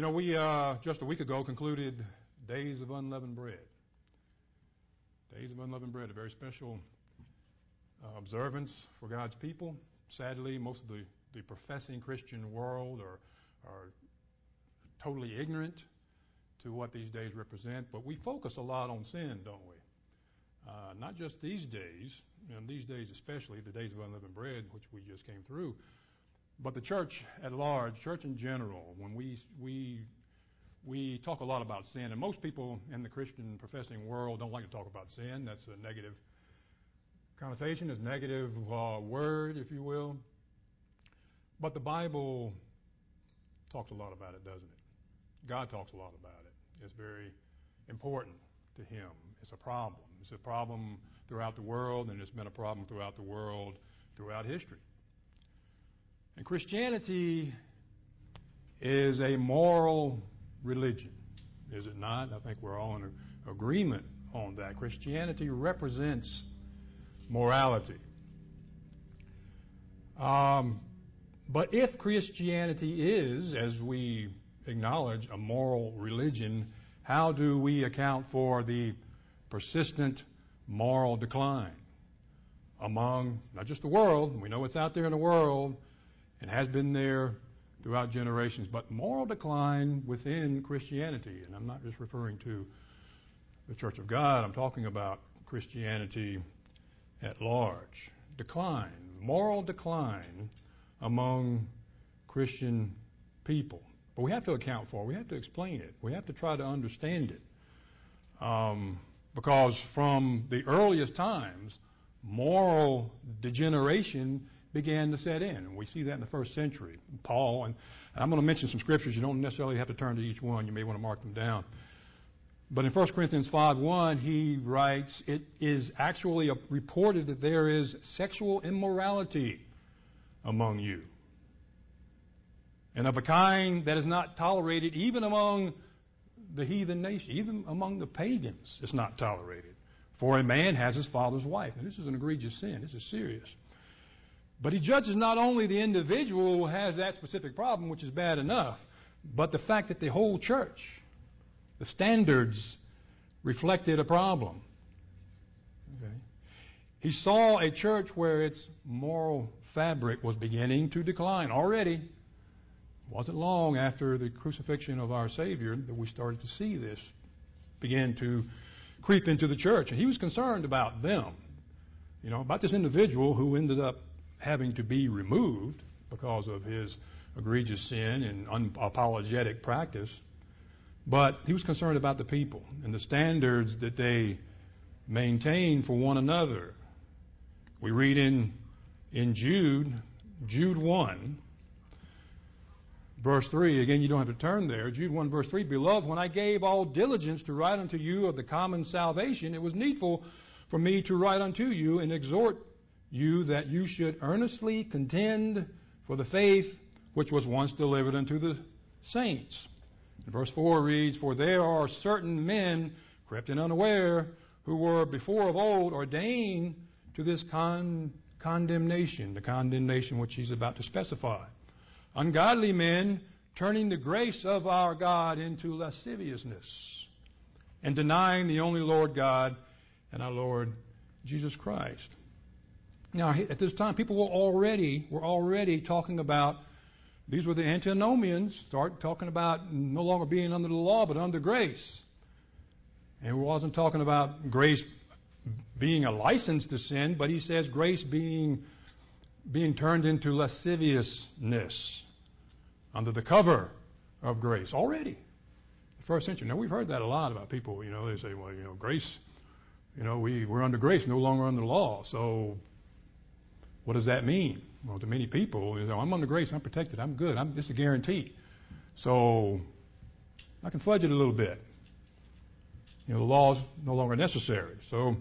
We just a week ago concluded Days of Unleavened Bread. Days of Unleavened Bread, a very special observance for God's people. Sadly, most of the professing Christian world are totally ignorant to what these days represent, but we focus a lot on sin, don't we? Not just these days, and these days especially, the Days of Unleavened Bread, which we just came through, but the church at large, church in general, when we talk a lot about sin, and most people in the Christian professing world don't like to talk about sin. That's a negative connotation, it's a negative word, if you will. But the Bible talks a lot about it, doesn't it? God talks a lot about it. It's very important to Him. It's a problem. It's a problem throughout the world, and it's been a problem throughout the world, throughout history. And Christianity is a moral religion, is it not? I think we're all in agreement on that. Christianity represents morality. But if Christianity is, as we acknowledge, a moral religion, how do we account for the persistent moral decline among not just the world, we know it's out there in the world, and has been there throughout generations, but moral decline within Christianity. And I'm not just referring to the Church of God, I'm talking about Christianity at large. Decline, moral decline among Christian people. But we have to account for it, we have to explain it, we have to try to understand it. Because from the earliest times, moral degeneration began to set in. We see that in the first century. Paul, and I'm going to mention some scriptures. You don't necessarily have to turn to each one. You may want to mark them down. But in 1 Corinthians 5:1, he writes, it is actually reported that there is sexual immorality among you, and of a kind that is not tolerated even among the heathen nation, even among the pagans, it's not tolerated. For a man has his father's wife. And this is an egregious sin. This is serious. But he judges not only the individual who has that specific problem, which is bad enough, but the fact that the whole church, the standards, reflected a problem. Okay. He saw a church where its moral fabric was beginning to decline already. It wasn't long after the crucifixion of our Savior that we started to see this begin to creep into the church. And he was concerned about them, about this individual who ended up having to be removed because of his egregious sin and unapologetic practice. But he was concerned about the people and the standards that they maintained for one another. We read in Jude 1, verse 3, again, you don't have to turn there. Jude 1, verse 3, Beloved, when I gave all diligence to write unto you of the common salvation, it was needful for me to write unto you and exhort you that you should earnestly contend for the faith which was once delivered unto the saints. And verse 4 reads, For there are certain men, crept in unaware, who were before of old ordained to this condemnation, the condemnation which he's about to specify. Ungodly men, turning the grace of our God into lasciviousness, and denying the only Lord God and our Lord Jesus Christ. Now, at this time, people were already talking about, these were the antinomians, start talking about no longer being under the law, but under grace. And we wasn't talking about grace being a license to sin, but he says grace being turned into lasciviousness under the cover of grace already. The first century. Now, we've heard that a lot about people. They say, well, grace, we're under grace, no longer under the law. So what does that mean? Well, to many people, I'm under grace, I'm protected, I'm good, it's a guarantee. So I can fudge it a little bit. The law is no longer necessary. So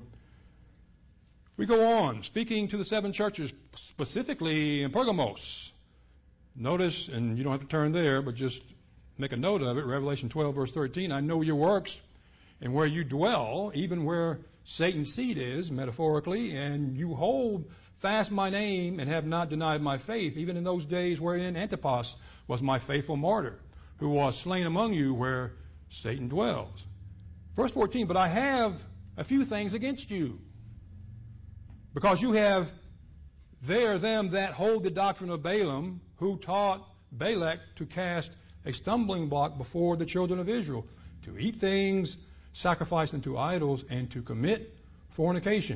we go on, speaking to the seven churches, specifically in Pergamos. Notice, and you don't have to turn there, but just make a note of it, Revelation 12, verse 13, I know your works and where you dwell, even where Satan's seat is, metaphorically, and you hold fast my name and have not denied my faith, even in those days wherein Antipas was my faithful martyr, who was slain among you where Satan dwells. Verse 14, but I have a few things against you, because you have there them that hold the doctrine of Balaam, who taught Balak to cast a stumbling block before the children of Israel, to eat things sacrificed unto idols, and to commit fornication.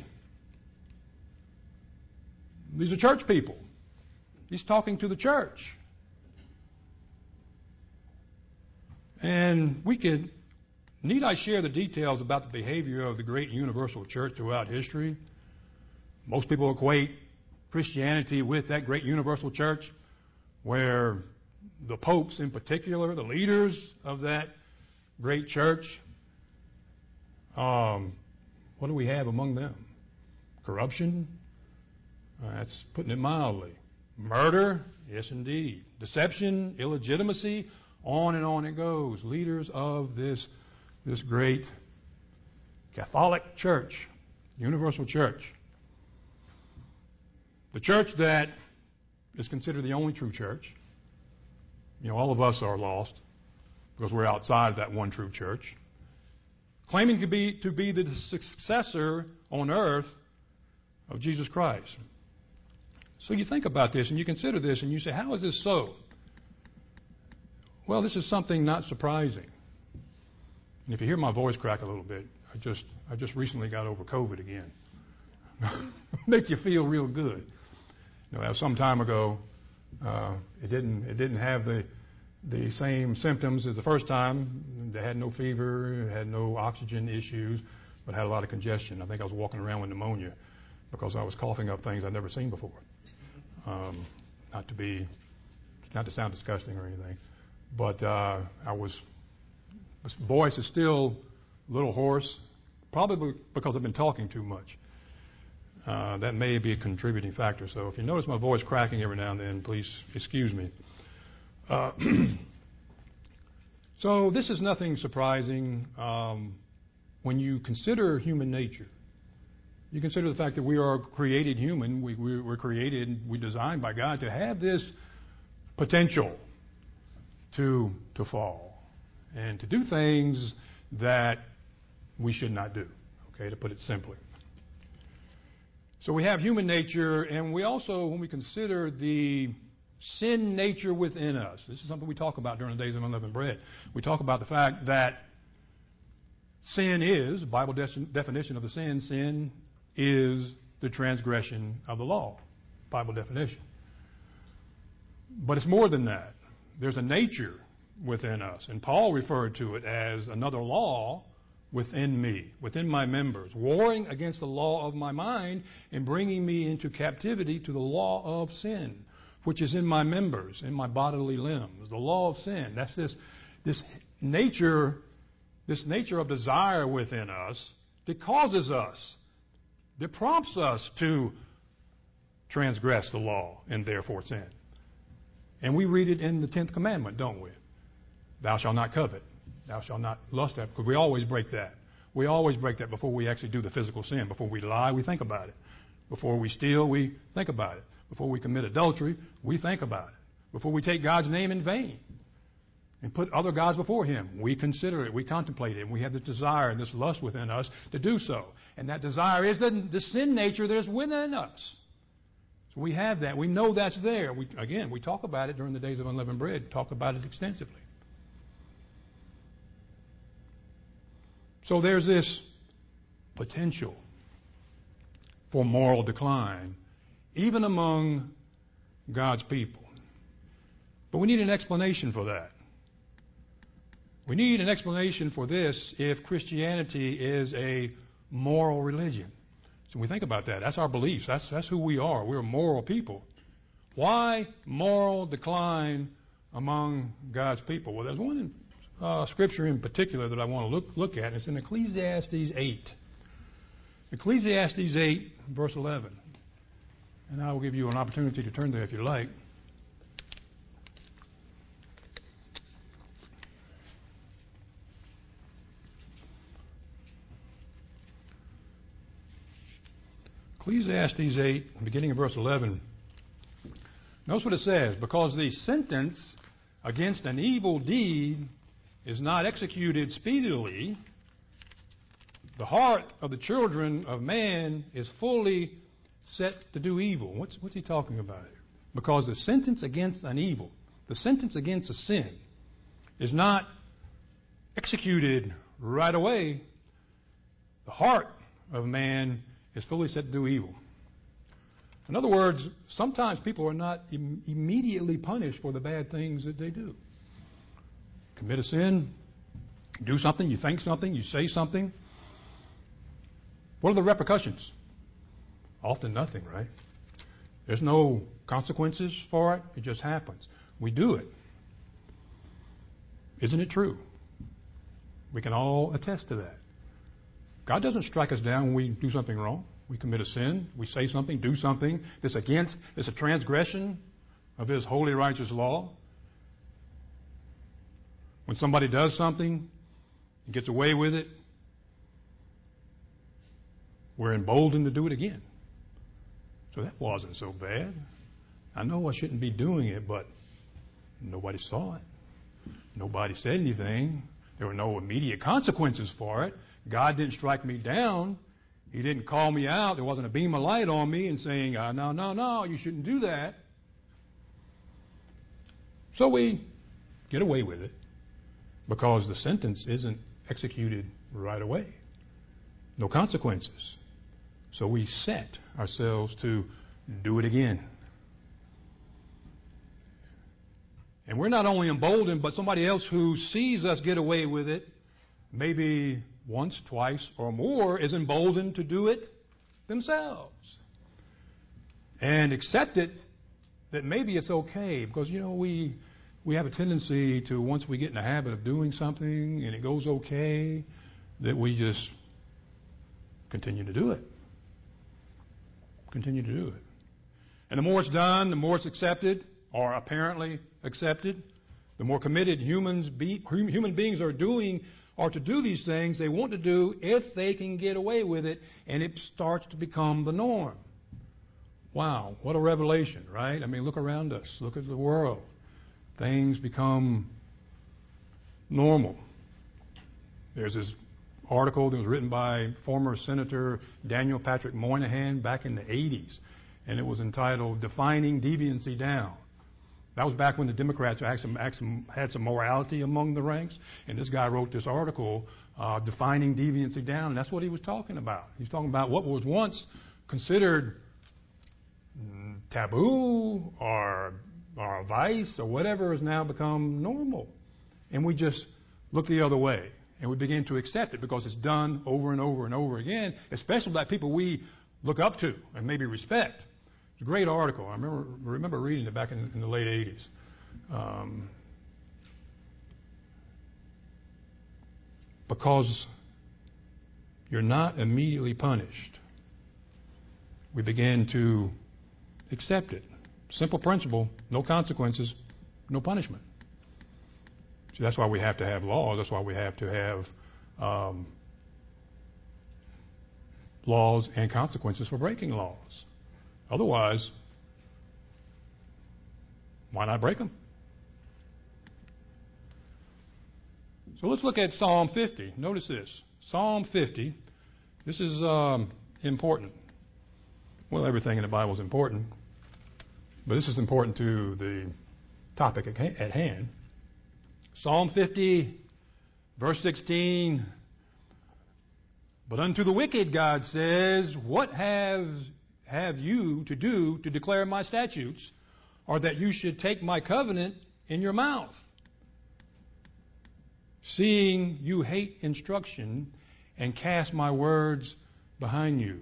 These are church people. He's talking to the church. And need I share the details about the behavior of the great universal church throughout history? Most people equate Christianity with that great universal church, where the popes in particular, the leaders of that great church, what do we have among them? Corruption? That's putting it mildly. Murder? Yes, indeed. Deception, illegitimacy, on and on it goes. Leaders of this great Catholic church, universal church. The church that is considered the only true church. You know, all of us are lost because we're outside of that one true church. Claiming to be the successor on earth of Jesus Christ. So you think about this and you consider this and you say, how is this so? Well, this is something not surprising. And if you hear my voice crack a little bit, I just recently got over COVID again. Make you feel real good. You know, some time ago, it didn't have the same symptoms as the first time. They had no fever, had no oxygen issues, but had a lot of congestion. I think I was walking around with pneumonia because I was coughing up things I'd never seen before. Not to sound disgusting or anything, but my voice is still a little hoarse, probably because I've been talking too much. That may be a contributing factor. So if you notice my voice cracking every now and then, please excuse me. So this is nothing surprising when you consider human nature. You consider the fact that we are created human. We're created, we're designed by God to have this potential to fall and to do things that we should not do, okay, to put it simply. So we have human nature, and we also, when we consider the sin nature within us, this is something we talk about during the Days of Unleavened Bread. We talk about the fact that sin is, the Bible definition of the sin is the transgression of the law, Bible definition. But it's more than that. There's a nature within us, and Paul referred to it as another law within me, within my members, warring against the law of my mind and bringing me into captivity to the law of sin, which is in my members, in my bodily limbs. The law of sin. That's this nature of desire within us that causes us, that prompts us to transgress the law and therefore sin. And we read it in the 10th commandment, don't we? Thou shalt not covet. Thou shalt not lust after, because we always break that. We always break that before we actually do the physical sin. Before we lie, we think about it. Before we steal, we think about it. Before we commit adultery, we think about it. Before we take God's name in vain and put other gods before Him, we consider it, we contemplate it, and we have this desire and this lust within us to do so. And that desire is the sin nature that is within us. So we have that. We know that's there. We talk about it during the Days of Unleavened Bread, talk about it extensively. So there's this potential for moral decline, even among God's people. But we need an explanation for that. We need an explanation for this if Christianity is a moral religion. So when we think about that, that's our beliefs. That's who we are. We're a moral people. Why moral decline among God's people? Well, there's one scripture in particular that I want to look at. It's in Ecclesiastes 8. Ecclesiastes 8, verse 11. And I will give you an opportunity to turn there if you like. Ecclesiastes 8, beginning of verse 11. Notice what it says. Because the sentence against an evil deed is not executed speedily, the heart of the children of man is fully set to do evil. What's he talking about here? Because the sentence against an evil, the sentence against a sin, is not executed right away. The heart of man is fully set to do evil. In other words, sometimes people are not immediately punished for the bad things that they do. Commit a sin, do something, you think something, you say something. What are the repercussions? Often nothing, right? There's no consequences for it. It just happens. We do it. Isn't it true? We can all attest to that. God doesn't strike us down when we do something wrong. We commit a sin. We say something, do something that's a transgression of His holy, righteous law. When somebody does something and gets away with it, we're emboldened to do it again. So that wasn't so bad. I know I shouldn't be doing it, but nobody saw it. Nobody said anything. There were no immediate consequences for it. God didn't strike me down. He didn't call me out. There wasn't a beam of light on me and saying, no, you shouldn't do that. So we get away with it because the sentence isn't executed right away. No consequences. So we set ourselves to do it again. And we're not only emboldened, but somebody else who sees us get away with it, maybe once, twice, or more, is emboldened to do it themselves. And accept it that maybe it's okay. Because, we have a tendency to, once we get in the habit of doing something and it goes okay, that we just continue to do it. Continue to do it. And the more it's done, the more it's accepted, or apparently accepted. The more committed human beings are to do these things they want to do if they can get away with it, and it starts to become the norm. Wow, what a revelation, right? I mean, look around us. Look at the world. Things become normal. There's this article that was written by former Senator Daniel Patrick Moynihan back in the 80s, and it was entitled Defining Deviancy Down. That was back when the Democrats had some morality among the ranks, and this guy wrote this article, Defining Deviancy Down, and that's what he was talking about. He's talking about what was once considered taboo or a vice or whatever has now become normal. And we just look the other way. And we begin to accept it because it's done over and over and over again, especially by people we look up to and maybe respect. It's a great article. I remember reading it back in the late 80s. Because you're not immediately punished, we begin to accept it. Simple principle, no consequences, no punishment. So that's why we have to have laws. That's why we have to have laws and consequences for breaking laws. Otherwise, why not break them? So let's look at Psalm 50. Notice this. Psalm 50. This is important. Well, everything in the Bible is important. But this is important to the topic at hand. Psalm 50, verse 16. But unto the wicked, God says, what have you to do to declare my statutes, or that you should take my covenant in your mouth? Seeing you hate instruction and cast my words behind you.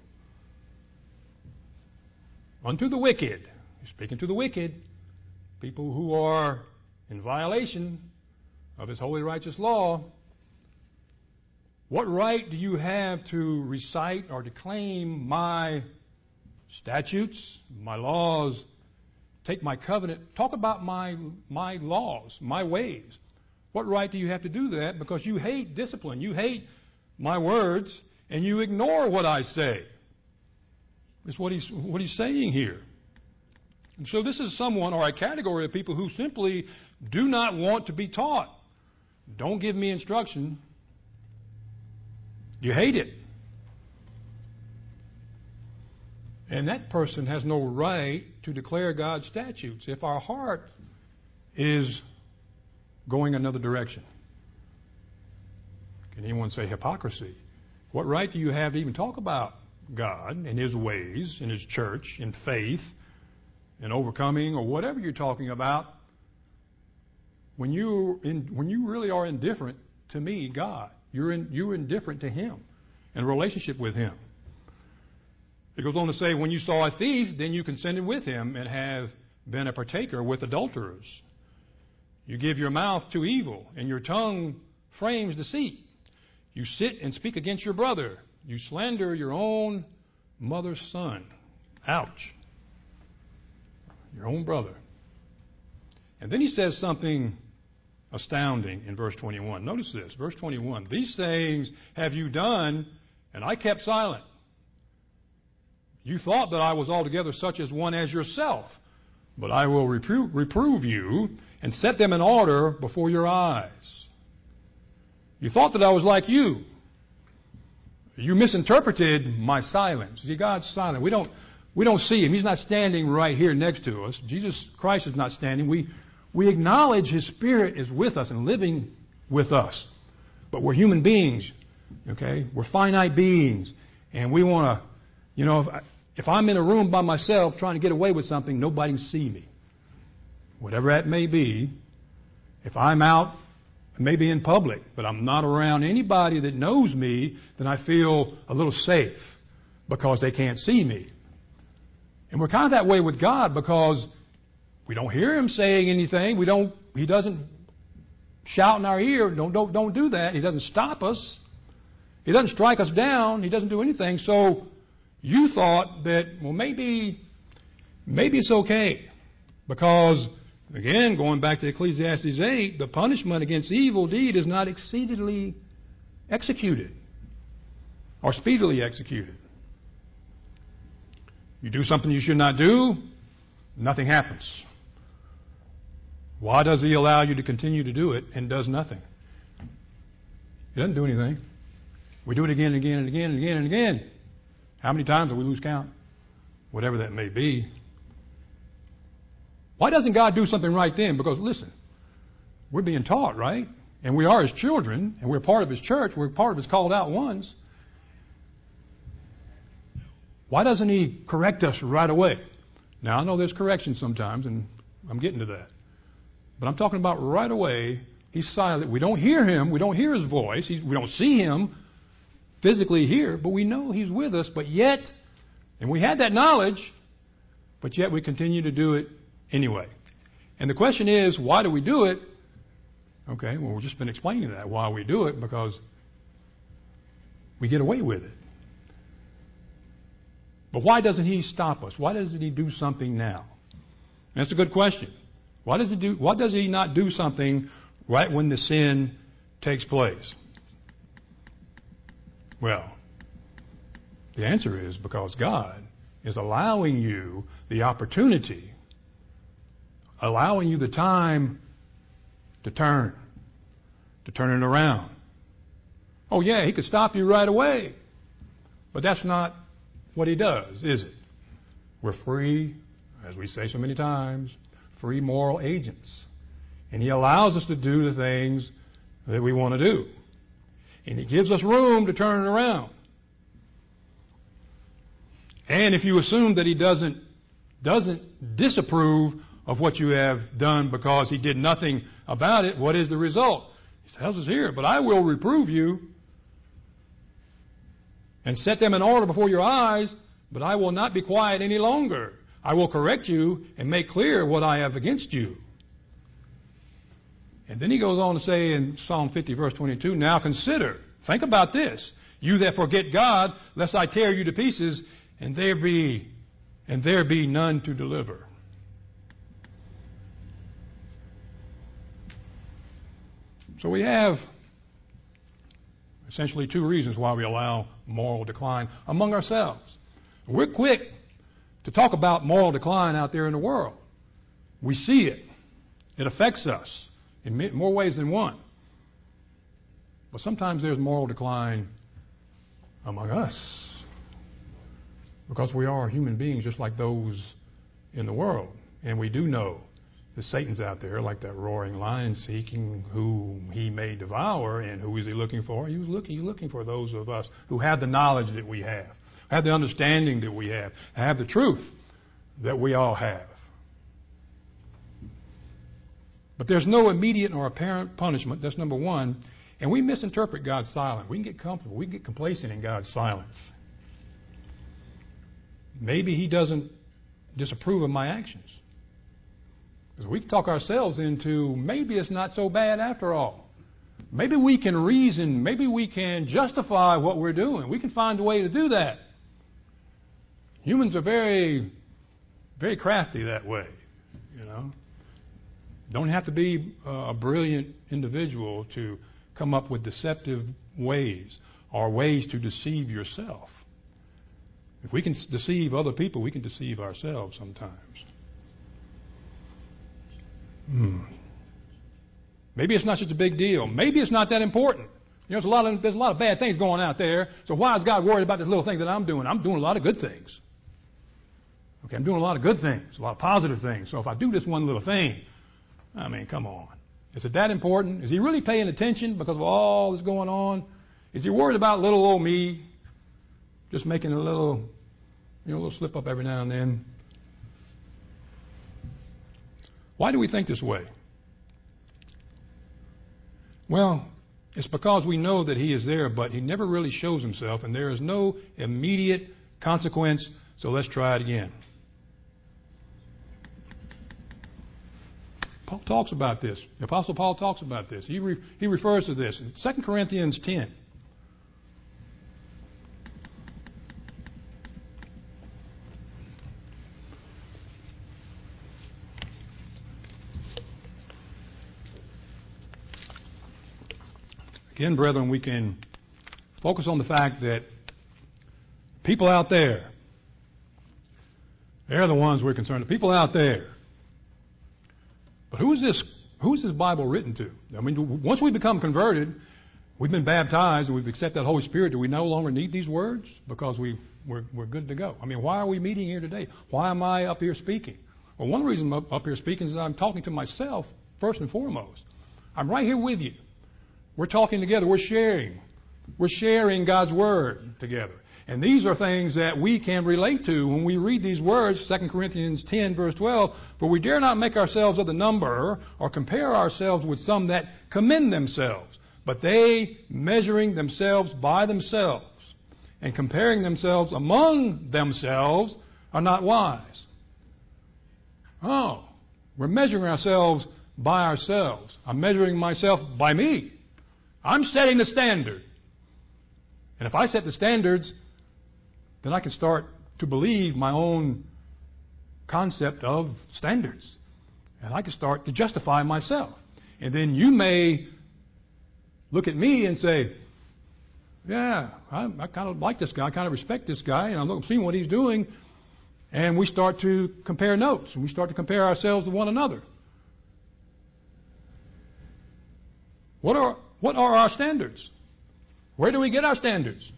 Unto the wicked, speaking to the wicked, people who are in violation of His holy righteous law, what right do you have to recite or to claim my statutes, my laws, take my covenant, talk about my laws, my ways? What right do you have to do that? Because you hate discipline, you hate my words, and you ignore what I say. That's what he's saying here. And so this is someone or a category of people who simply do not want to be taught. Don't give me instruction. You hate it. And that person has no right to declare God's statutes if our heart is going another direction. Can anyone say hypocrisy? What right do you have to even talk about God and His ways, and His church, and faith, and overcoming, or whatever you're talking about, when you really are indifferent to me, God? You're indifferent to Him and a relationship with Him. It goes on to say, when you saw a thief, then you consented with him and have been a partaker with adulterers. You give your mouth to evil, and your tongue frames deceit. You sit and speak against your brother. You slander your own mother's son. Ouch. Your own brother. And then he says something astounding in verse 21. Notice this, verse 21. These things have you done, and I kept silent. You thought that I was altogether such as one as yourself, but I will reprove you and set them in order before your eyes. You thought that I was like you. You misinterpreted my silence. See, God's silent. We don't see Him. He's not standing right here next to us. Jesus Christ is not standing. We acknowledge His Spirit is with us and living with us. But we're human beings, okay? We're finite beings. And we want to, if I'm in a room by myself trying to get away with something, nobody can see me. Whatever that may be. If I'm out, maybe in public, but I'm not around anybody that knows me, then I feel a little safe because they can't see me. And we're kind of that way with God because we don't hear Him saying anything. He doesn't shout in our ear, don't do that. He doesn't stop us. He doesn't strike us down. He doesn't do anything. So you thought that, well, maybe it's okay. Because, again, going back to Ecclesiastes 8, the punishment against evil deed is not exceedingly executed or speedily executed. You do something you should not do, nothing happens. Why does He allow you to continue to do it and does nothing? He doesn't do anything. We do it again and again and again and again and again. How many times do we lose count? Whatever that may be. Why doesn't God do something right then? Because, listen, we're being taught, right? And we are His children, and we're part of His church. We're part of His called out ones. Why doesn't He correct us right away? Now, I know there's correction sometimes, and I'm getting to that. But I'm talking about right away, He's silent. We don't hear Him. We don't hear His voice. We don't see Him physically here, but we know He's with us. But yet, and we had that knowledge, but yet we continue to do it anyway. And the question is, why do we do it? Okay, well, we've just been explaining that, why we do it, because we get away with it. But why doesn't He stop us? Why doesn't He do something now? And that's a good question. Why does He not do something right when the sin takes place? Well, the answer is because God is allowing you the opportunity, allowing you the time to turn it around. Oh yeah, He could stop you right away. But that's not what He does, is it? We're free, as we say so many times, free moral agents. And He allows us to do the things that we want to do. And He gives us room to turn it around. And if you assume that He doesn't disapprove of what you have done because He did nothing about it, what is the result? He tells us here, but I will reprove you and set them in order before your eyes, but I will not be quiet any longer. I will correct you and make clear what I have against you. And then He goes on to say in Psalm 50, verse 22, now consider, think about this, you that forget God, lest I tear you to pieces, and there be none to deliver. So we have essentially two reasons why we allow moral decline among ourselves. We're quick to talk about moral decline out there in the world. We see it. It affects us in more ways than one. But sometimes there's moral decline among us because we are human beings just like those in the world. And we do know that Satan's out there like that roaring lion seeking who he may devour. And who is he looking for? He's looking for those of us who have the knowledge that we have the understanding that we have the truth that we all have. But there's no immediate or apparent punishment. That's number one. And we misinterpret God's silence. We can get comfortable. We can get complacent in God's silence. Maybe He doesn't disapprove of my actions. Because we can talk ourselves into maybe it's not so bad after all. Maybe we can reason. Maybe we can justify what we're doing. We can find a way to do that. Humans are very, very crafty that way, you know. Don't have to be a brilliant individual to come up with deceptive ways or ways to deceive yourself. If we can deceive other people, we can deceive ourselves sometimes. Maybe it's not such a big deal. Maybe it's not that important. You know, there's a lot of bad things going out there. So why is God worried about this little thing that I'm doing? I'm doing a lot of good things. Okay, I'm doing a lot of good things, a lot of positive things. So if I do this one little thing, I mean, come on. Is it that important? Is He really paying attention because of all that's going on? Is He worried about little old me just making a little slip up every now and then? Why do we think this way? Well, it's because we know that He is there, but He never really shows Himself, and there is no immediate consequence. So let's try it again. Paul talks about this. The Apostle Paul talks about this. He refers to this in 2 Corinthians 10. Again, brethren, we can focus on the fact that people out there, they're the ones we're concerned with. People out there. But who is this Bible written to? I mean, once we become converted, we've been baptized, and we've accepted the Holy Spirit, do we no longer need these words? Because we're good to go. I mean, why are we meeting here today? Why am I up here speaking? Well, one reason I'm up here speaking is that I'm talking to myself first and foremost. I'm right here with you. We're talking together. We're sharing. We're sharing God's Word together. And these are things that we can relate to when we read these words, 2 Corinthians 10, verse 12. For we dare not make ourselves of the number or compare ourselves with some that commend themselves, but they, measuring themselves by themselves and comparing themselves among themselves, are not wise. Oh, we're measuring ourselves by ourselves. I'm measuring myself by me. I'm setting the standard. And if I set the standards, then I can start to believe my own concept of standards. And I can start to justify myself. And then you may look at me and say, yeah, I kind of like this guy. I kind of respect this guy. And I'm seeing what he's doing. And we start to compare notes. And we start to compare ourselves to one another. What are our standards? Where do we get our standards?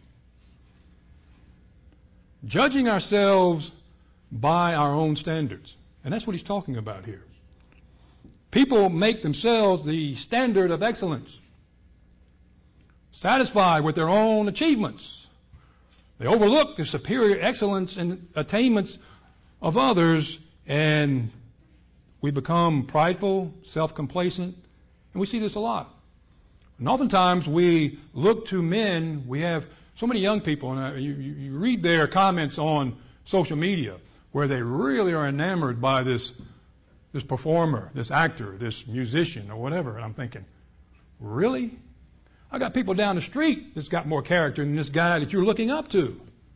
Judging ourselves by our own standards. And that's what he's talking about here. People make themselves the standard of excellence. Satisfied with their own achievements. They overlook the superior excellence and attainments of others, and we become prideful, self-complacent, and we see this a lot. And oftentimes we look to men. We have so many young people, and you read their comments on social media where they really are enamored by this performer, this actor, this musician, or whatever. And I'm thinking, really? I got people down the street that's got more character than this guy that you're looking up to.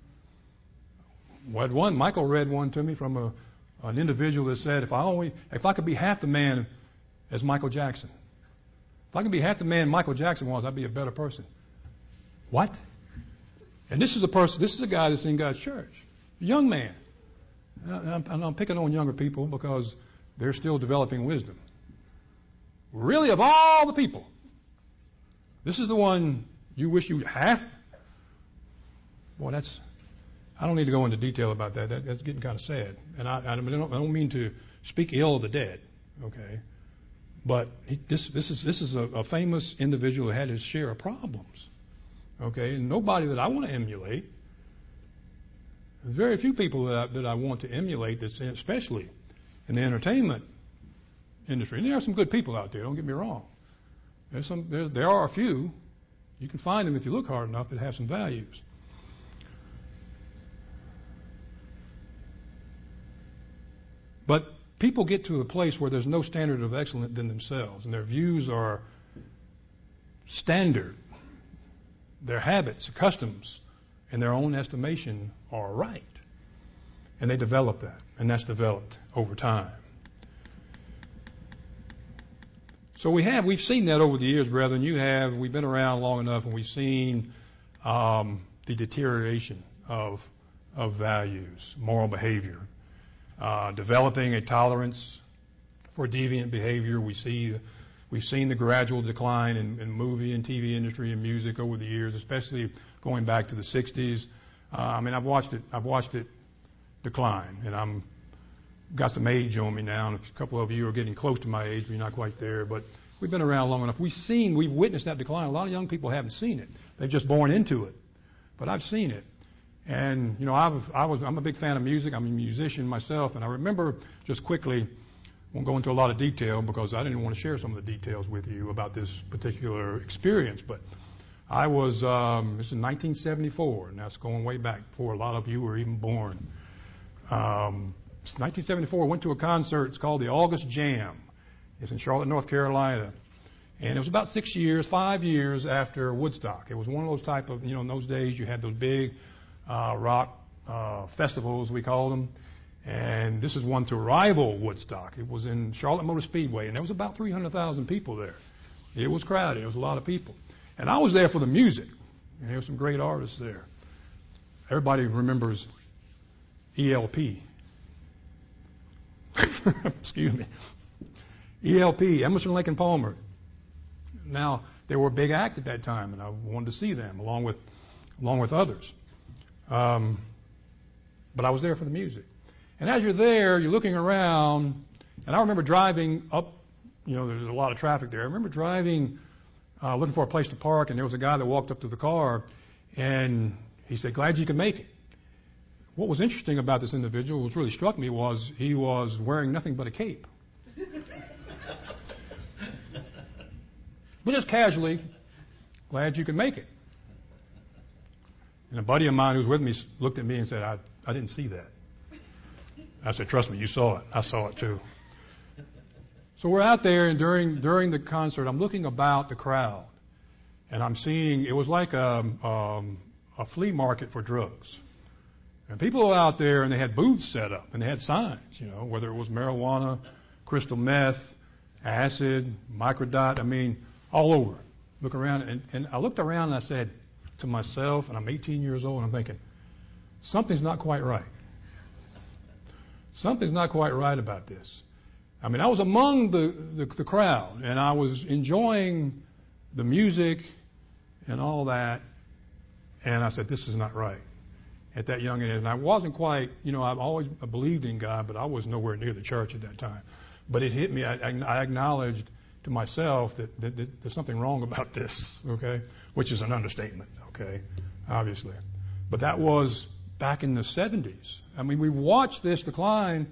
Michael read one to me from an individual that said, if I could be half the man as Michael Jackson, if I could be half the man Michael Jackson was, I'd be a better person. What? And this is a guy that's in God's church, a young man. And I'm picking on younger people because they're still developing wisdom. Really, of all the people, this is the one you wish you have? Boy, I don't need to go into detail about that. That's getting kind of sad. And I don't mean to speak ill of the dead, okay? But this is a famous individual who had his share of problems, okay? And nobody that I want to emulate. There's very few people that I want to emulate, especially in the entertainment industry. And there are some good people out there, don't get me wrong. There are a few. You can find them if you look hard enough that have some values. But people get to a place where there's no standard of excellence in themselves, and their views are standard. Their habits, customs, in their own estimation are right. And they develop that, and that's developed over time. So we've seen that over the years, brethren. We've been around long enough, and we've seen the deterioration of values, moral behavior, developing a tolerance for deviant behavior. We've seen the gradual decline in movie and TV industry and music over the years, especially going back to the 60s. I've watched it decline, and I'm got some age on me now, and a couple of you are getting close to my age, but you're not quite there. But we've been around long enough. We've witnessed that decline. A lot of young people haven't seen it. They're just born into it. But I've seen it. And, I'm a big fan of music. I'm a musician myself. And I remember, just quickly, won't go into a lot of detail because I didn't want to share some of the details with you about this particular experience. But I was, this is 1974, and that's going way back before a lot of you were even born. 1974, I went to a concert. It's called the August Jam. It's in Charlotte, North Carolina. And it was about 5 years after Woodstock. It was one of those type of, in those days you had those big rock festivals, we called them. And this is one to rival Woodstock. It was in Charlotte Motor Speedway, and there was about 300,000 people there. It was crowded. It was a lot of people. And I was there for the music. And there were some great artists there. Everybody remembers ELP. Excuse me. ELP, Emerson, Lake and Palmer. Now, they were a big act at that time, and I wanted to see them along with others. But I was there for the music. And as you're there, you're looking around, and I remember driving up, there's a lot of traffic there. I remember driving, looking for a place to park, and there was a guy that walked up to the car, and he said, "Glad you could make it." What was interesting about this individual, what really struck me, was he was wearing nothing but a cape. But just casually, "Glad you could make it." And a buddy of mine who was with me looked at me and said, I didn't see that. I said, "Trust me, you saw it." I saw it too. So we're out there, and during the concert, I'm looking about the crowd, and I'm seeing, it was like a flea market for drugs. And people were out there, and they had booths set up, and they had signs, whether it was marijuana, crystal meth, acid, microdot, all over. Look around, and I looked around, and I said to myself, and I'm 18 years old, and I'm thinking, something's not quite right. Something's not quite right about this. I was among the crowd, and I was enjoying the music and all that, and I said, this is not right at that young age. And I wasn't quite, I've always believed in God, but I was nowhere near the church at that time. But it hit me. I acknowledged to myself that there's something wrong about this, okay, which is an understatement, okay, obviously. But that was back in the 70s. We watched this decline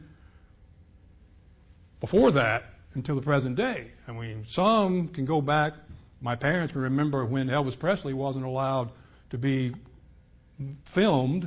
before that until the present day. Some can go back. My parents can remember when Elvis Presley wasn't allowed to be filmed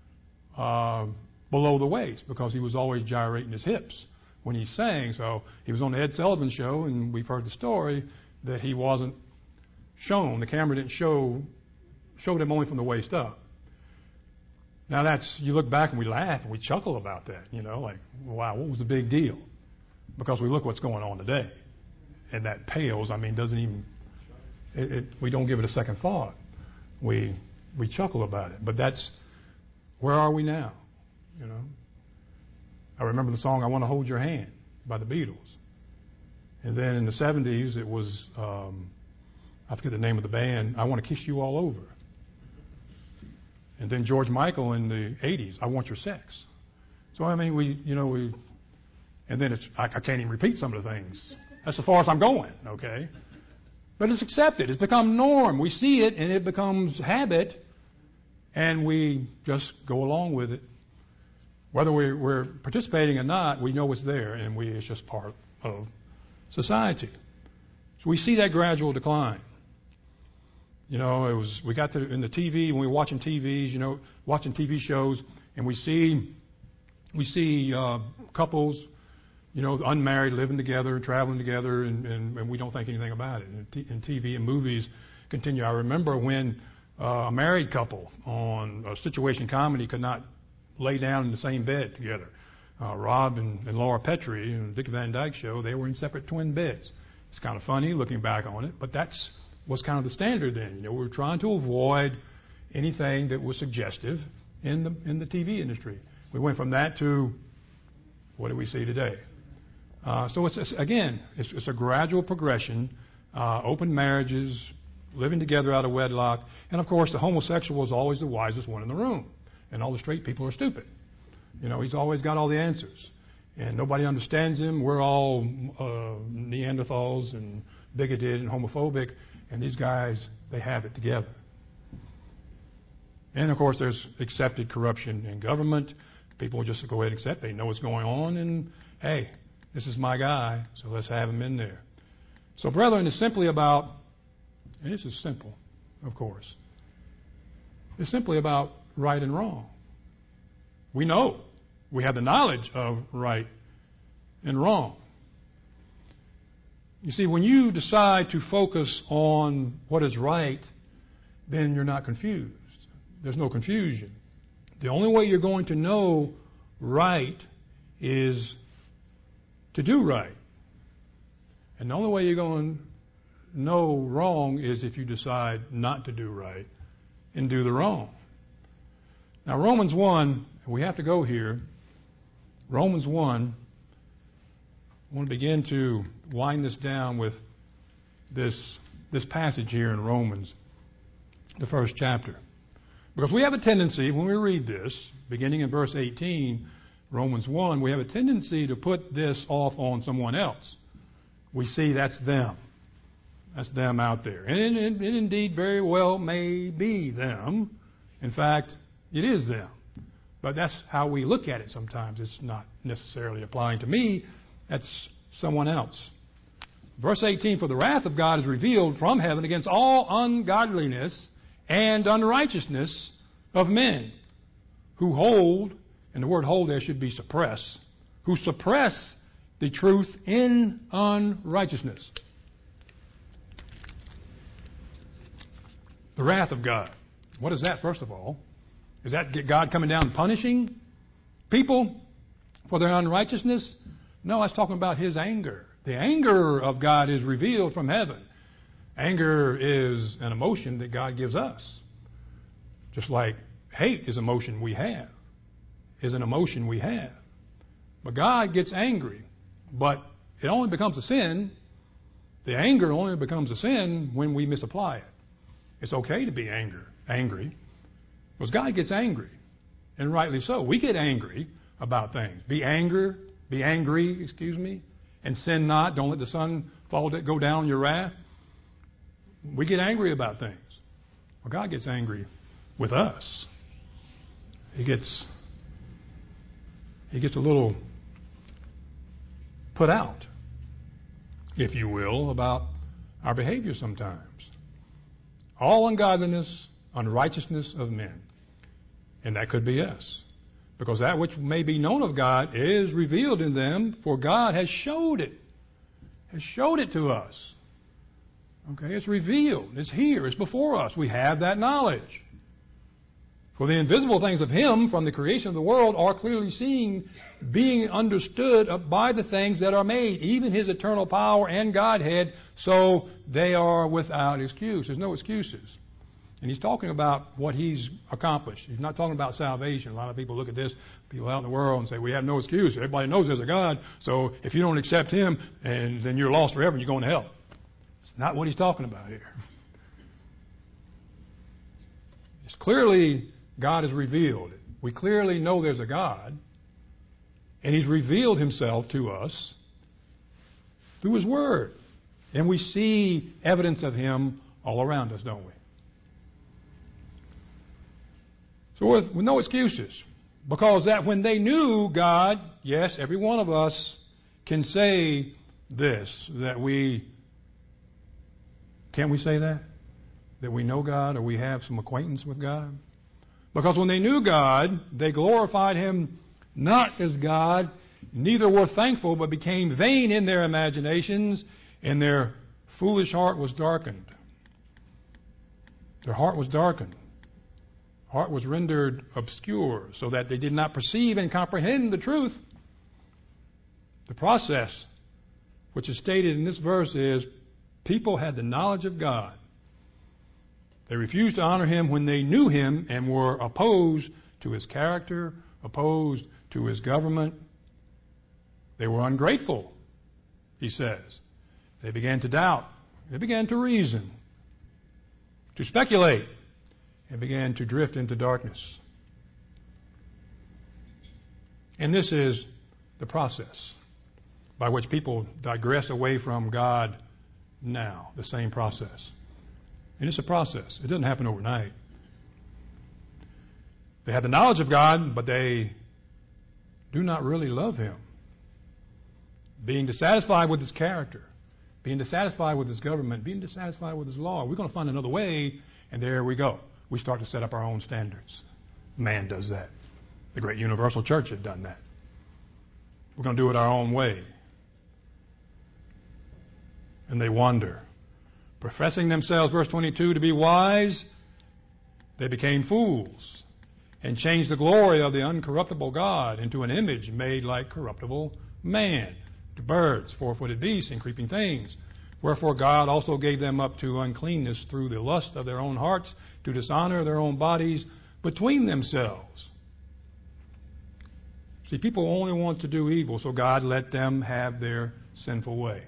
below the waist because he was always gyrating his hips when he sang. So he was on the Ed Sullivan Show, and we've heard the story that he wasn't shown. The camera didn't showed him only from the waist up. Now you look back and we laugh and we chuckle about that, like, wow, what was the big deal? Because we look what's going on today, and that pales. Doesn't even. We don't give it a second thought. We chuckle about it, but where are we now? I remember the song "I Want to Hold Your Hand" by the Beatles. And then in the 70s, it was, I forget the name of the band, I Want to Kiss You All Over. And then George Michael in the 80s, I Want Your Sex. So, I mean, and then I can't even repeat some of the things. That's as far as I'm going, okay? But it's accepted. It's become norm. We see it, and it becomes habit, and we just go along with it. Whether we're participating or not, we know it's there, and it's just part of society. So we see that gradual decline. We got in the TV, when we were watching TVs, watching TV shows, and we see couples, unmarried, living together, traveling together, and we don't think anything about it. And TV and movies continue. I remember when a married couple on a situation comedy could not lay down in the same bed together. Rob and Laura Petrie, Dick Van Dyke Show, they were in separate twin beds. It's kind of funny looking back on it, but that's was kind of the standard then. We were trying to avoid anything that was suggestive in the TV industry. We went from that to what do we see today? So it's a gradual progression. Open marriages, living together out of wedlock, and of course the homosexual is always the wisest one in the room, and all the straight people are stupid. He's always got all the answers, and nobody understands him. We're all Neanderthals and bigoted and homophobic. And these guys, they have it together. And, of course, there's accepted corruption in government. People just go ahead and accept. They know what's going on. And, hey, this is my guy, so let's have him in there. So, brethren, it's simply about, and this is simple, of course. It's simply about right and wrong. We know. We have the knowledge of right and wrong. You see, when you decide to focus on what is right, then you're not confused. There's no confusion. The only way you're going to know right is to do right. And the only way you're going to know wrong is if you decide not to do right and do the wrong. Now, Romans 1, we have to go here. Romans 1. I want to begin to wind this down with this passage here in Romans, the first chapter. Because we have a tendency, when we read this, beginning in verse 18, Romans 1, we have a tendency to put this off on someone else. We see that's them. That's them out there. And it indeed very well may be them. In fact, it is them. But that's how we look at it sometimes. It's not necessarily applying to me. That's someone else. Verse 18, for the wrath of God is revealed from heaven against all ungodliness and unrighteousness of men who hold, and the word hold there should be suppress, who suppress the truth in unrighteousness. The wrath of God. What is that, first of all? Is that God coming down and punishing people for their unrighteousness? No, that's talking about His anger. The anger of God is revealed from heaven. Anger is an emotion that God gives us. Just like hate is an emotion we have. But God gets angry. But it only becomes a sin. The anger only becomes a sin when we misapply it. It's okay to be angry. Because God gets angry. And rightly so. We get angry about things. Be angry, and sin not. Don't let the sun go down on your wrath. We get angry about things. Well, God gets angry with us. He gets a little put out, if you will, about our behavior sometimes. All ungodliness, unrighteousness of men. And that could be us. Because that which may be known of God is revealed in them, for God has showed it. Has showed it to us. Okay, it's revealed. It's here. It's before us. We have that knowledge. For the invisible things of Him from the creation of the world are clearly seen, being understood by the things that are made, even His eternal power and Godhead, so they are without excuse. There's no excuses. And he's talking about what he's accomplished. He's not talking about salvation. A lot of people look at this, people out in the world, and say, we have no excuse. Everybody knows there's a God, so if you don't accept him, and then you're lost forever and you're going to hell. It's not what he's talking about here. It's clearly God is revealed. We clearly know there's a God, and he's revealed himself to us through his word. And we see evidence of him all around us, don't we? So with no excuses. Because that when they knew God, yes, every one of us can say this, that we, can't we say that? That we know God or we have some acquaintance with God? Because when they knew God, they glorified him not as God, neither were thankful, but became vain in their imaginations, and their foolish heart was darkened. Their heart was darkened. Heart was rendered obscure, so that they did not perceive and comprehend the truth. The process, which is stated in this verse, is people had the knowledge of God. They refused to honor him when they knew him and were opposed to his character, opposed to his government. They were ungrateful, he says. They began to doubt. They began to reason, to speculate, and began to drift into darkness. And this is the process by which people digress away from God now, the same process. And it's a process. It doesn't happen overnight. They have the knowledge of God, but they do not really love him. Being dissatisfied with his character, being dissatisfied with his government, being dissatisfied with his law. We're going to find another way, and there we go. We start to set up our own standards. Man does that. The great universal church had done that. We're going to do it our own way. And they wander. Professing themselves, verse 22, to be wise, they became fools and changed the glory of the uncorruptible God into an image made like corruptible man, to birds, four-footed beasts, and creeping things. Wherefore God also gave them up to uncleanness through the lust of their own hearts, to dishonor their own bodies between themselves. See, people only want to do evil, so God let them have their sinful way.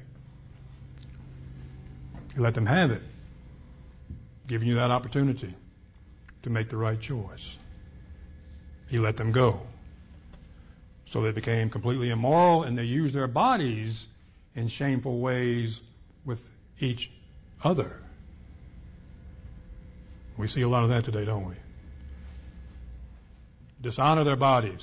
He let them have it, giving you that opportunity to make the right choice. He let them go. So they became completely immoral, and they used their bodies in shameful ways with each other. We see a lot of that today, don't we? Dishonor their bodies.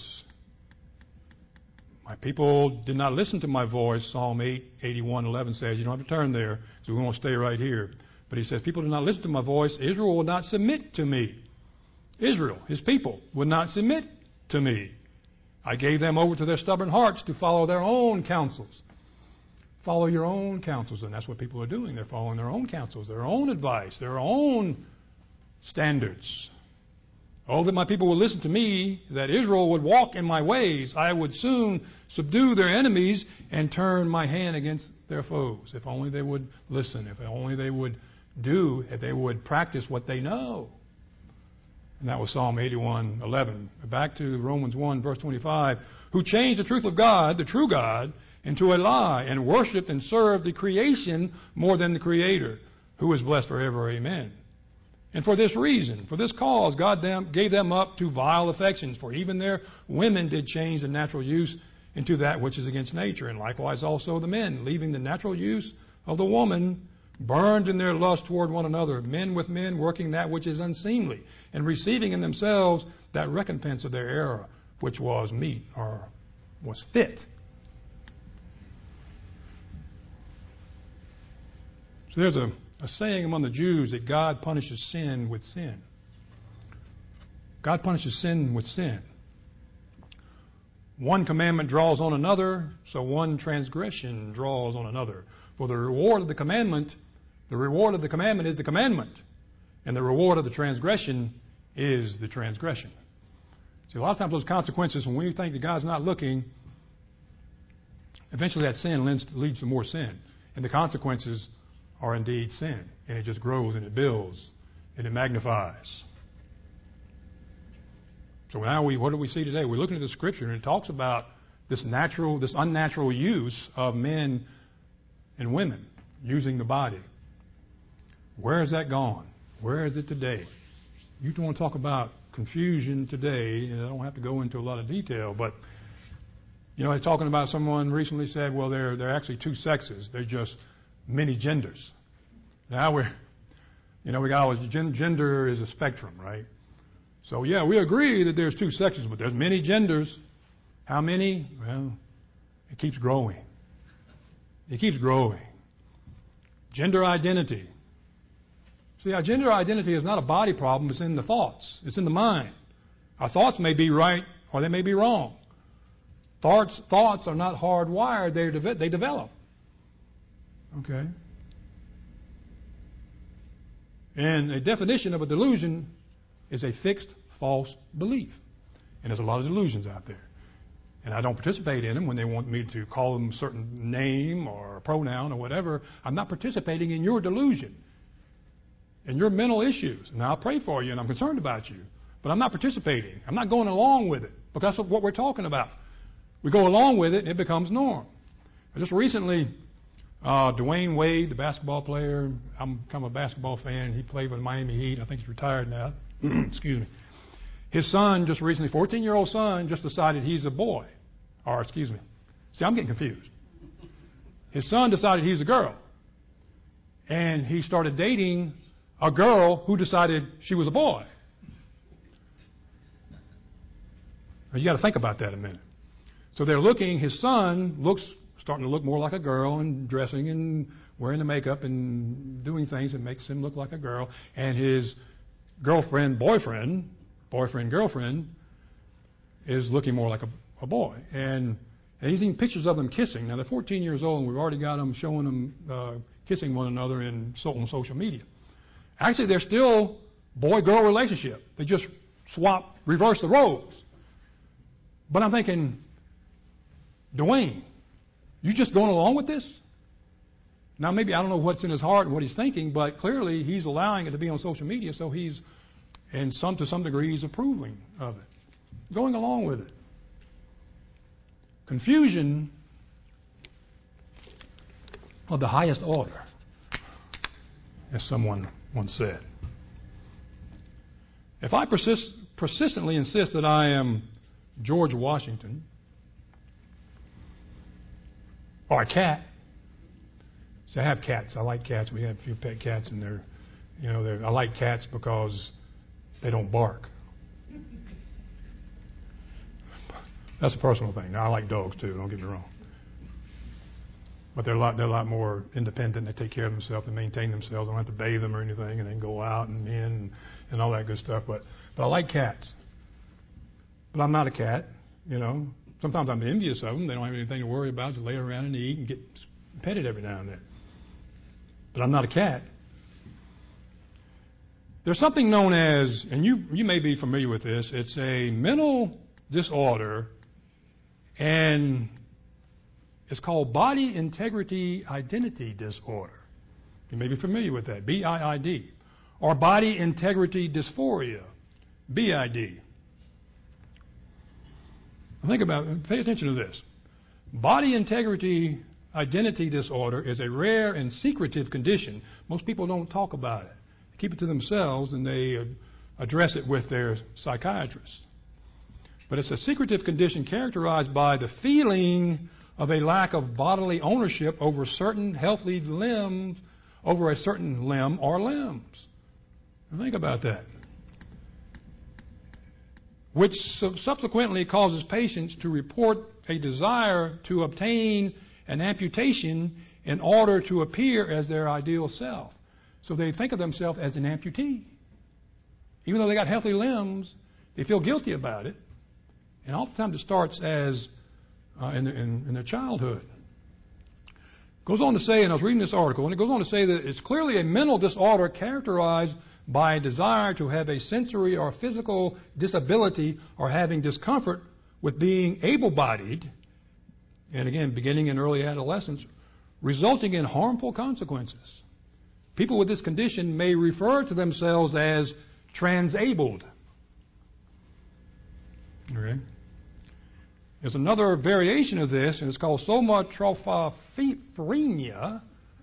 My people did not listen to my voice, Psalm 81:11 says. You don't have to turn there, so we won't stay right here. But he says, people did not listen to my voice. Israel will not submit to me. Israel, his people, would not submit to me. I gave them over to their stubborn hearts to follow their own counsels. Follow your own counsels, and that's what people are doing. They're following their own counsels, their own advice, their own standards. Oh, that my people would listen to me, that Israel would walk in my ways. I would soon subdue their enemies and turn my hand against their foes. If only they would listen, if only they would do, if they would practice what they know. And that was Psalm 81:11. Back to Romans 1, verse 25. Who changed the truth of God, the true God, into a lie, and worshipped and served the creation more than the Creator, who is blessed forever. Amen. And for this reason, for this cause, God gave them up to vile affections. For even their women did change the natural use into that which is against nature. And likewise also the men, leaving the natural use of the woman, burned in their lust toward one another, men with men, working that which is unseemly, and receiving in themselves that recompense of their error, which was meet or was fit. So there's a saying among the Jews that God punishes sin with sin. God punishes sin with sin. One commandment draws on another, so one transgression draws on another. For the reward of the commandment is the commandment, and the reward of the transgression is the transgression. See, a lot of times those consequences, when we think that God's not looking, eventually that sin leads to more sin. And the consequences are indeed sin. And it just grows and it builds and it magnifies. So now what do we see today? We're looking at the Scripture, and it talks about this unnatural use of men and women using the body. Where has that gone? Where is it today? You don't want to talk about confusion today, and I don't have to go into a lot of detail, but I was talking about someone recently said, well, they're actually two sexes. They're just many genders. Now we got always gender is a spectrum, right? So yeah, we agree that there's two sexes, but there's many genders. How many? Well, it keeps growing. It keeps growing. Gender identity. See, our gender identity is not a body problem. It's in the thoughts. It's in the mind. Our thoughts may be right or they may be wrong. Thoughts are not hardwired. They develop. Okay? And a definition of a delusion is a fixed false belief. And there's a lot of delusions out there. And I don't participate in them when they want me to call them a certain name or a pronoun or whatever. I'm not participating in your delusion and your mental issues. And I'll pray for you and I'm concerned about you. But I'm not participating. I'm not going along with it because that's what we're talking about. We go along with it and it becomes norm. Just recently, Dwayne Wade, the basketball player, I'm a basketball fan. He played with Miami Heat. I think he's retired now. Excuse me. His son just recently, 14-year-old son, just decided he's a boy. Or, excuse me. See, I'm getting confused. His son decided he's a girl. And he started dating a girl who decided she was a boy. Now, you got to think about that a minute. So they're his son starting to look more like a girl and dressing and wearing the makeup and doing things that makes him look like a girl. And his boyfriend, girlfriend, is looking more like a boy. And he's seen pictures of them kissing. Now, they're 14 years old, and we've already got them showing them kissing one another on social media. Actually, they're still boy-girl relationship. They just reverse the roles. But I'm thinking, Dwayne, you just going along with this? Now, maybe I don't know what's in his heart and what he's thinking, but clearly he's allowing it to be on social media, so he's, to some degree, he's approving of it, going along with it. Confusion of the highest order, as someone once said. If I persistently insist that I am George Washington, or a cat. So I have cats. I like cats. We have a few pet cats, and I like cats because they don't bark. That's a personal thing. Now, I like dogs too. Don't get me wrong. But they're a lot more independent. They take care of themselves. They maintain themselves. I don't have to bathe them or anything, and they can go out and in and all that good stuff. But I like cats. But I'm not a cat. Sometimes I'm envious of them. They don't have anything to worry about. Just lay around and eat and get petted every now and then. But I'm not a cat. There's something known as, and you may be familiar with this, it's a mental disorder, and it's called body integrity identity disorder. You may be familiar with that, BIID. Or body integrity dysphoria, BID. Think about it. Pay attention to this. Body integrity identity disorder is a rare and secretive condition. Most people don't talk about it. They keep it to themselves and they address it with their psychiatrist. But it's a secretive condition characterized by the feeling of a lack of bodily ownership over certain healthy limbs, over a certain limb or limbs. Think about that. Which subsequently causes patients to report a desire to obtain an amputation in order to appear as their ideal self. So they think of themselves as an amputee. Even though they got healthy limbs, they feel guilty about it. And oftentimes it starts as in their childhood. It goes on to say, and I was reading this article, and it goes on to say that it's clearly a mental disorder characterized by a desire to have a sensory or physical disability or having discomfort with being able-bodied, and again, beginning in early adolescence, resulting in harmful consequences. people with this condition may refer to themselves as transabled. Okay. There's another variation of this, and it's called somatrophophenia.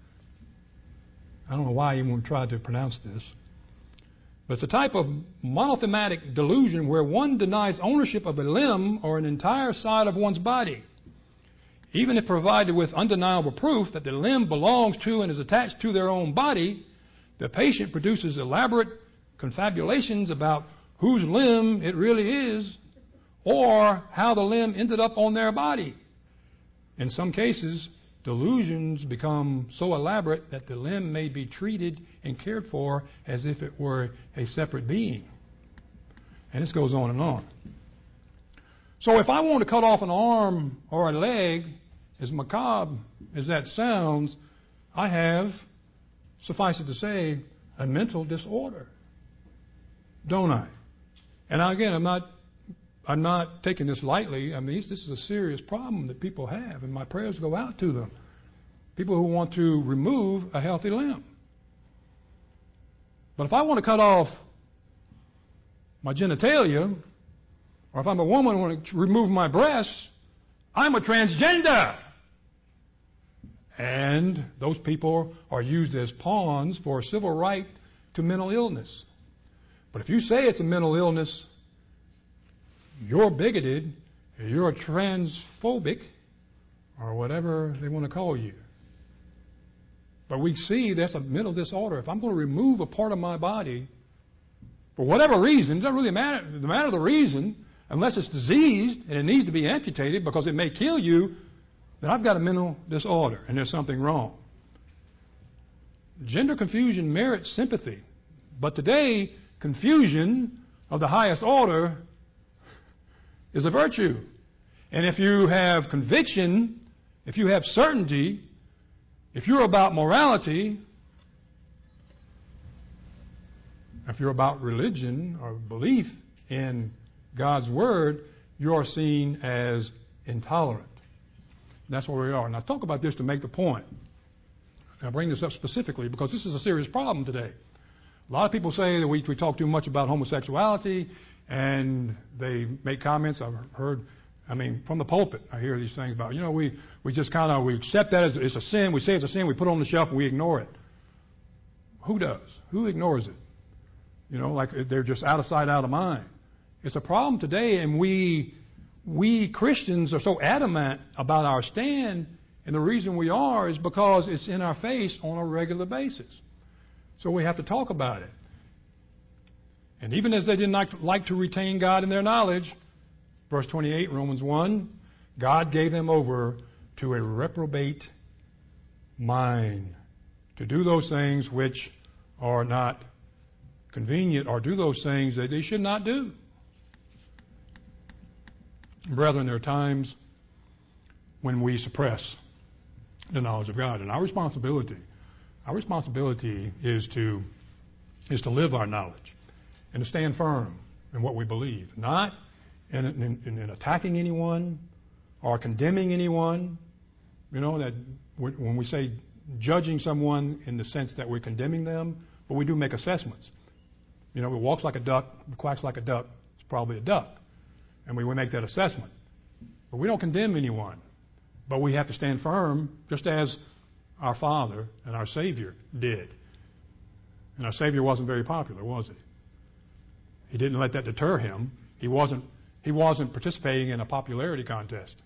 I don't know why I even tried to pronounce this. But it's a type of monothematic delusion where one denies ownership of a limb or an entire side of one's body. Even if provided with undeniable proof that the limb belongs to and is attached to their own body, the patient produces elaborate confabulations about whose limb it really is or how the limb ended up on their body. In some cases, delusions become so elaborate that the limb may be treated and cared for as if it were a separate being. And this goes on and on. So if I want to cut off an arm or a leg, as macabre as that sounds, I have, suffice it to say, a mental disorder. Don't I? And again, I'm not taking this lightly. I mean, this is a serious problem that people have, and my prayers go out to them. People who want to remove a healthy limb. But if I want to cut off my genitalia, or if I'm a woman and want to remove my breasts, I'm a transgender. And those people are used as pawns for a civil right to mental illness. But if you say it's a mental illness, you're bigoted, you're transphobic, or whatever they want to call you. But we see that's a mental disorder. If I'm going to remove a part of my body, for whatever reason, it doesn't really matter the reason, unless it's diseased and it needs to be amputated because it may kill you, then I've got a mental disorder and there's something wrong. Gender confusion merits sympathy. But today, confusion of the highest order is a virtue. And if you have conviction, if you have certainty, if you're about morality, if you're about religion or belief in God's Word, you're seen as intolerant. That's where we are. And I talk about this to make the point. And I bring this up specifically because this is a serious problem today. A lot of people say that we talk too much about homosexuality, and they make comments. I've heard, from the pulpit, I hear these things about, we just we accept that as it's a sin. We say it's a sin. We put it on the shelf and we ignore it. Who does? Who ignores it? Like they're just out of sight, out of mind. It's a problem today, and we Christians are so adamant about our stand, and the reason we are is because it's in our face on a regular basis. So we have to talk about it. And even as they did not like to retain God in their knowledge, verse 28, Romans 1, God gave them over to a reprobate mind to do those things which are not convenient, or do those things that they should not do. Brethren, there are times when we suppress the knowledge of God. And our responsibility is to live our knowledge and to stand firm in what we believe, not in attacking anyone or condemning anyone. That when we say judging someone in the sense that we're condemning them, but we do make assessments. It walks like a duck, it quacks like a duck, it's probably a duck. And we make that assessment. But we don't condemn anyone. But we have to stand firm, just as our Father and our Savior did. And our Savior wasn't very popular, was he? He didn't let that deter him. He wasn't participating in a popularity contest.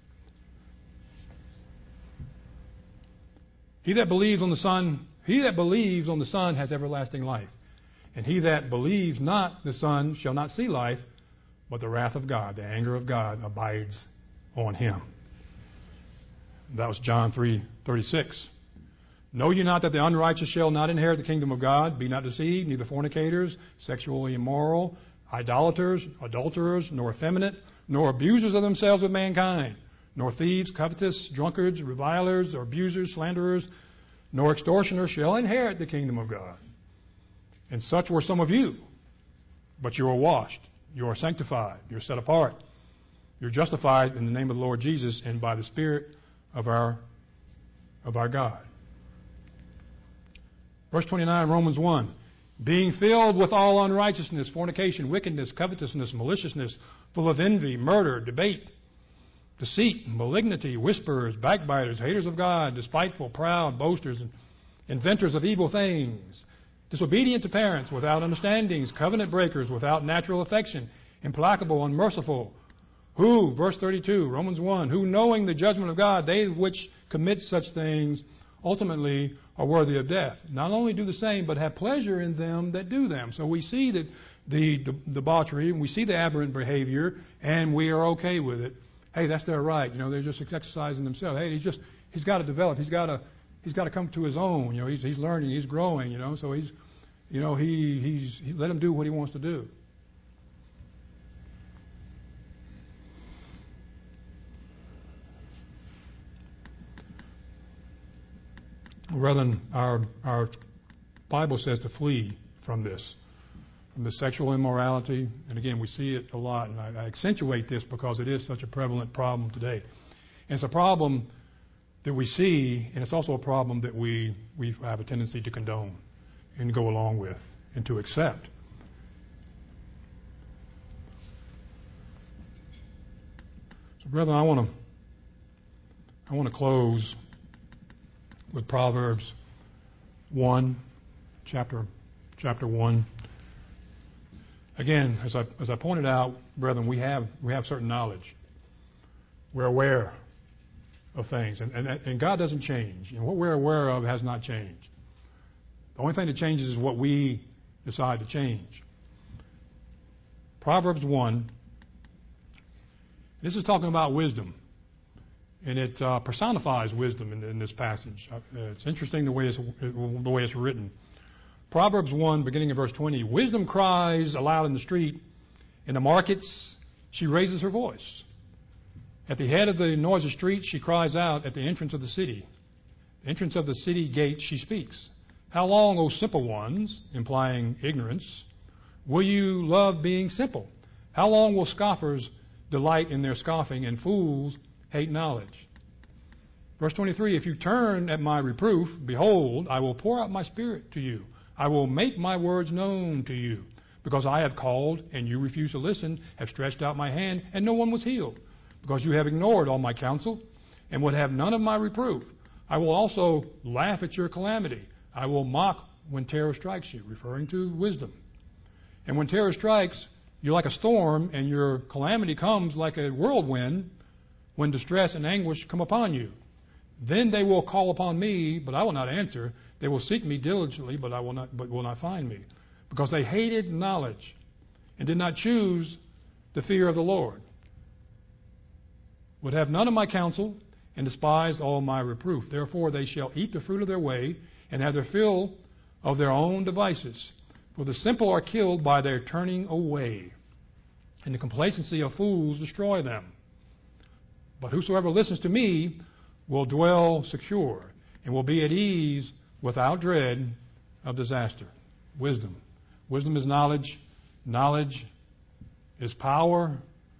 He that believes on the Son has everlasting life. And he that believes not the Son shall not see life, but the wrath of God, the anger of God, abides on him. That was John 3:36. Know ye not that the unrighteous shall not inherit the kingdom of God? Be not deceived, neither fornicators, sexually immoral, idolaters, adulterers, nor effeminate, nor abusers of themselves with mankind, nor thieves, covetous, drunkards, revilers, or abusers, slanderers, nor extortioners shall inherit the kingdom of God. And such were some of you, but you are washed. You are sanctified. You're set apart. You're justified in the name of the Lord Jesus and by the Spirit of our God. Verse 29, Romans 1. Being filled with all unrighteousness, fornication, wickedness, covetousness, maliciousness, full of envy, murder, debate, deceit, malignity, whisperers, backbiters, haters of God, despiteful, proud, boasters, inventors of evil things, disobedient to parents, without understandings, covenant breakers, without natural affection, implacable, unmerciful, who, verse 32, Romans 1, who knowing the judgment of God, they which commit such things ultimately are worthy of death. Not only do the same, but have pleasure in them that do them. So we see that the debauchery, and we see the aberrant behavior, and we are okay with it. Hey, that's their right. They're just exercising themselves. Hey, he's got to develop. He's got to come to his own. He's learning. He's growing. So he's let him do what he wants to do. Brethren, our Bible says to flee from this, from the sexual immorality. And again, we see it a lot. And I accentuate this because it is such a prevalent problem today. And it's a problem that we see, and it's also a problem that we have a tendency to condone and go along with and to accept. So, brethren, I want to close with Proverbs 1, chapter 1. Again, as I pointed out, brethren, we have certain knowledge. We're aware of things, and God doesn't change. And what we're aware of has not changed. The only thing that changes is what we decide to change. Proverbs 1. This is talking about wisdom. And it personifies wisdom in this passage. It's interesting the way it's written. Proverbs 1, beginning in verse 20. Wisdom cries aloud in the street. In the markets, she raises her voice. At the head of the noisy street, she cries out at the entrance of the city. The entrance of the city gate, she speaks. How long, O simple ones, implying ignorance, will you love being simple? How long will scoffers delight in their scoffing, and fools hate knowledge? Verse 23, if you turn at my reproof, behold, I will pour out my spirit to you. I will make my words known to you. Because I have called, and you refuse to listen, have stretched out my hand, and no one was healed. Because you have ignored all my counsel, and would have none of my reproof. I will also laugh at your calamity. I will mock when terror strikes you, referring to wisdom. And when terror strikes, you're like a storm, and your calamity comes like a whirlwind, when distress and anguish come upon you. Then they will call upon me, but I will not answer. They will seek me diligently, but will not find me. Because they hated knowledge and did not choose the fear of the Lord. Would have none of my counsel and despised all my reproof. Therefore they shall eat the fruit of their way and have their fill of their own devices. For the simple are killed by their turning away, and the complacency of fools destroy them. But whosoever listens to me will dwell secure and will be at ease without dread of disaster. Wisdom. Wisdom is knowledge. Knowledge is power.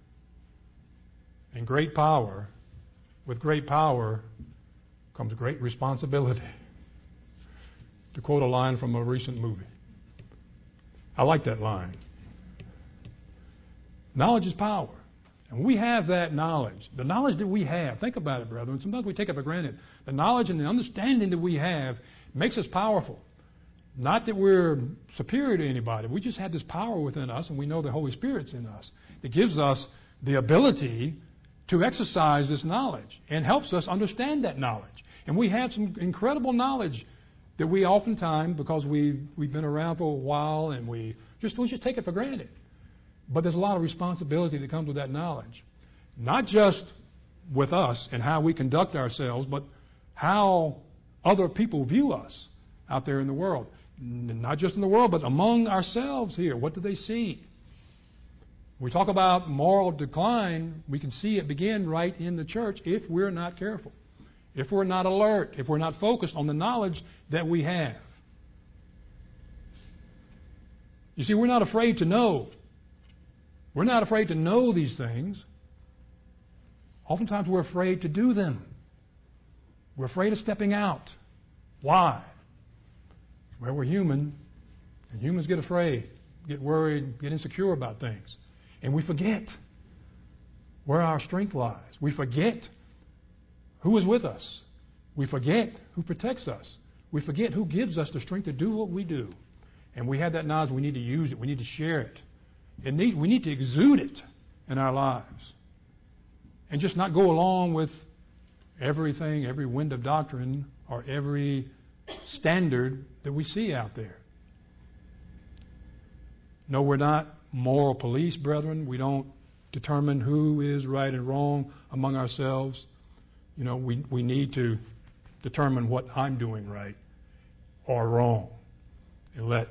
And great power, with great power comes great responsibility. To quote a line from a recent movie. I like that line. Knowledge is power. And we have that knowledge. The knowledge that we have, think about it, brethren. Sometimes we take it for granted. The knowledge and the understanding that we have makes us powerful. Not that we're superior to anybody. We just have this power within us, and we know the Holy Spirit's in us. It gives us the ability to exercise this knowledge and helps us understand that knowledge. And we have some incredible knowledge that we oftentimes, because we've been around for a while, and we just take it for granted. But there's a lot of responsibility that comes with that knowledge. Not just with us and how we conduct ourselves, but how other people view us out there in the world. Not just in the world, but among ourselves here. What do they see? We talk about moral decline, we can see it begin right in the church if we're not careful, if we're not alert, if we're not focused on the knowledge that we have. You see, we're not afraid to know. We're not afraid to know these things. Oftentimes we're afraid to do them. We're afraid of stepping out. Why? Well, we're human, and humans get afraid, get worried, get insecure about things. And we forget where our strength lies. We forget who is with us. We forget who protects us. We forget who gives us the strength to do what we do. And we have that knowledge. We need to use it. We need to share it. We need to exude it in our lives. And just not go along with everything, every wind of doctrine, or every standard that we see out there. No, we're not moral police, brethren. We don't determine who is right and wrong among ourselves. You know, we need to determine what I'm doing right or wrong, and let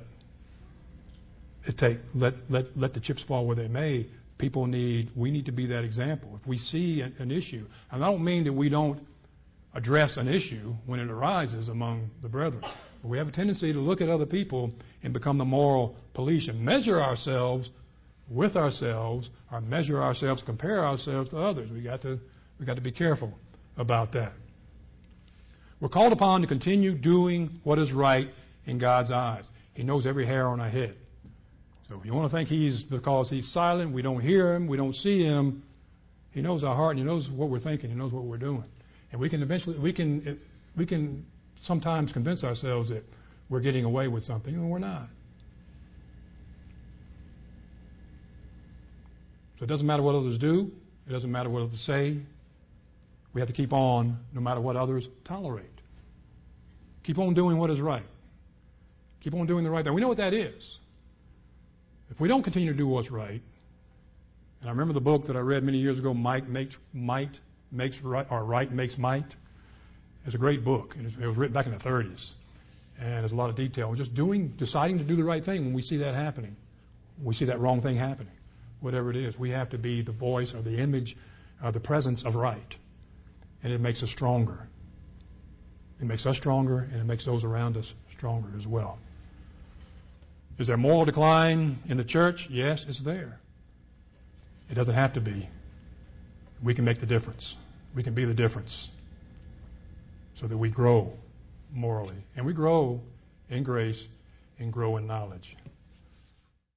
the chips fall where they may. We need to be that example. If we see an issue, and I don't mean that we don't address an issue when it arises among the brethren, but we have a tendency to look at other people and become the moral police and measure ourselves with ourselves, or measure ourselves, compare ourselves to others. We got to be careful about that. We're called upon to continue doing what is right in God's eyes. He knows every hair on our head. So if you want to think because he's silent, we don't hear him, we don't see him, he knows our heart and he knows what we're thinking, he knows what we're doing. And we can sometimes convince ourselves that we're getting away with something, and we're not. So it doesn't matter what others do, it doesn't matter what others say. We have to keep on no matter what others tolerate. Keep on doing what is right. Keep on doing the right thing. We know what that is. If we don't continue to do what's right, and I remember the book that I read many years ago, Might Makes Right, or Right Makes Might. It's a great book. It was written back in the 30s. And there's a lot of detail. Just deciding to do the right thing when we see that happening. When we see that wrong thing happening. Whatever it is, we have to be the voice or the image, the presence of right. And it makes us stronger. It makes us stronger, and it makes those around us stronger as well. Is there moral decline in the church? Yes, it's there. It doesn't have to be. We can make the difference. We can be the difference so that we grow morally. And we grow in grace and grow in knowledge.